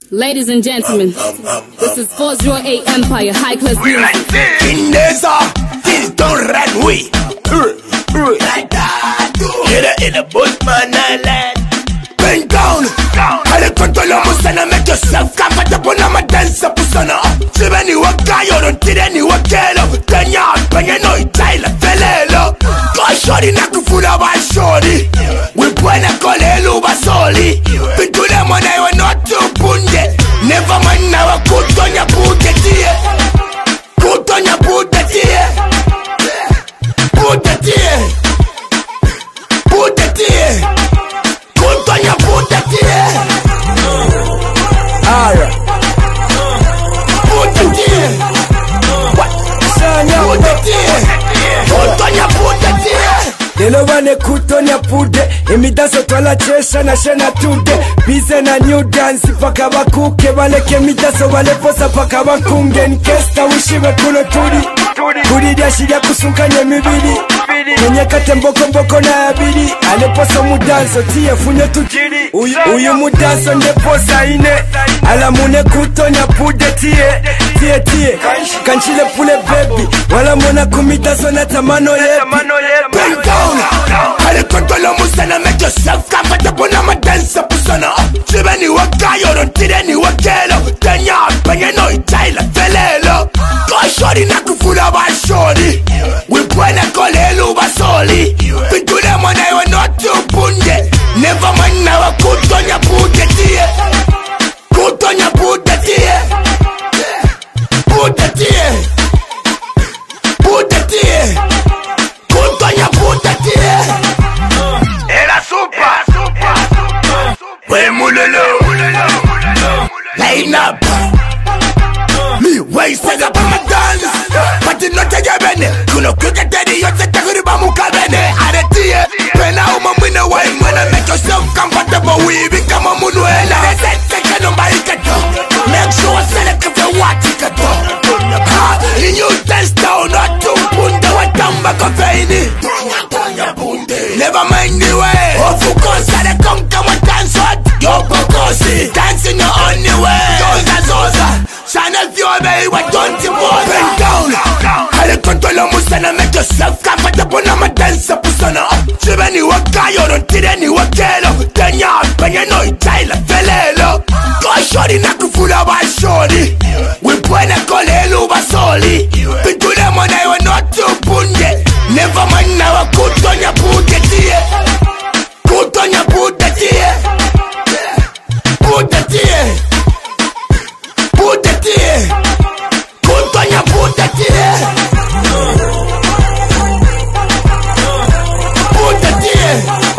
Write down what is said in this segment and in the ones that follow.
Ladies and gentlemen, this is 408 Empire, high class music. In this things don't run we. Like that. In a Bushman Island. Bend down. I control musana, make yourself comfortable. I'm a dancer, pusana. Chibani wakayo, don't tell any wakelo. Tanya, panyano, itaila, felelo. Go shorty, nakufula wa shorty. We buena kolelu basoli. Pintu le mwana iwe not too bunde. Never mind now, kutonya bude tie. Kutonya bude tie. Bude tie. Bude tie. Kutonya bude tie. Alright. Bude tie. What? Bude tie. Kutonya bude tie. Lelo wane kutonya pude imidaso twala chesha na shena tude bize na new dance paka bakuke baleke midaso wale posa paka bakunge nkesta wishiwe kuno turi dia shiria kusunkanya mibili kwenye kate mboko na abili aleposa mudanso tiye funye tujiri uyu mudanso ndeposa ine alamune kutonya pude tiye kanchile pule baby wala mona kumidaso na tamano Bend down. I control musana, make yourself comfortable. I'm a dancer, pusana. Chibani wakayo, don't tell any wakelo. Tanya, panyano, itaila, felelo. Go shorty, nakufula wa shorty. We buena kolelu basoli. Pintu le mwana iwe not too bunde. Never mind now, kutonya bude tie. Kutonya bude tie. Bude tie. Bude tie. Kutonya bude tie. Era super. We mulolo. Line up. Me wasting up on my dance. But you not take a bene. Kuno kuka teddy yote takuri ba mukabene. Aretie. Pena uma mwina wine. When I make yourself comfortable. We become a munuela. Take no maikato. Make sure select if you want to go. In you dance down. Not to punde watamba kofeini. Never mind the way. Of course, I come to dance what you're focusing. Dancing your only way. Zoza. Channel view, baby, what don't you want? Bend down. I control musana, make yourself comfortable. I'm a dancer, pusana. Chibani wakayo, don't tell any wakelo. Tanya, panyano, itaila, felelo. Go shorty, nakufula wa shorty. We buena kolelu basoli. Pintu le mwana iwe not too bunde. Never mind now, kutonya bude tie. Kutonya bude tie. Bude tie. Bude tie. Kutonya bude tie. Bude tie.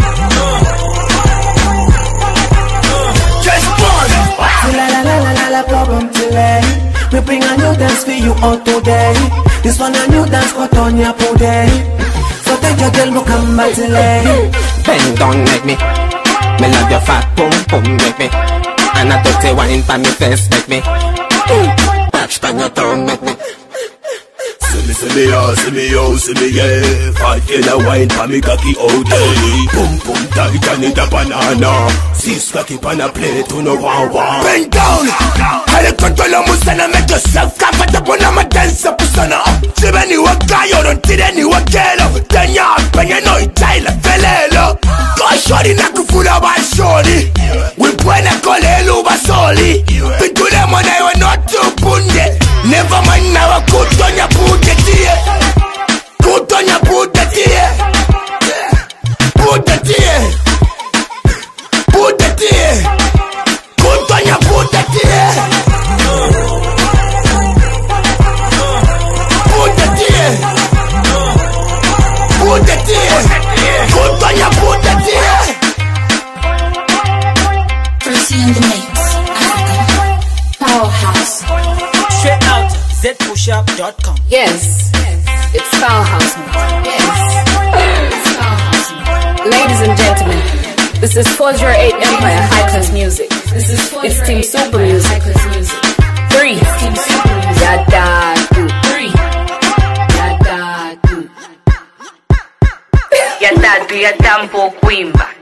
Just one. La problem today. We bring a new dance for you all today. This one a new dance called Tonya Pude. So take your girl, no come back today. Bend down, make me. Me love your fat pum pum, make me. And a dirty wine for me face, make me. Touch on your tongue, make me. See me yeah. Fat killer wine for me cocky all day. Pum pum tight and it a banana. Sis cocky pan a plate to no wow. Bend down. I control musana, make yourself comfortable. I'm a dancer, pusana. Chibani wakayo, don't tell any wakelo. Tanya, panyano, itaila, felelo. Go shorty, nakufula wa shorty. We buena kolelu basoli. Pintu le mwana iwe not too bunde. Never mind now, kutonya bude tie. Kutonya bude tie. Bude tie. Bude tie. Kutonya bude tie. Bude tie. Bude tie. Kutonya bude tie. First in the mix, Powerhouse. Straight out zpushup.com. Yes, it's Powerhouse. Yes, it's Powerhouse. Ladies and gentlemen, this is 408 Empire, high class music. It's Team Super Music. 3. Yada do. 3. Yada do. Yada do ya tampo kuimba.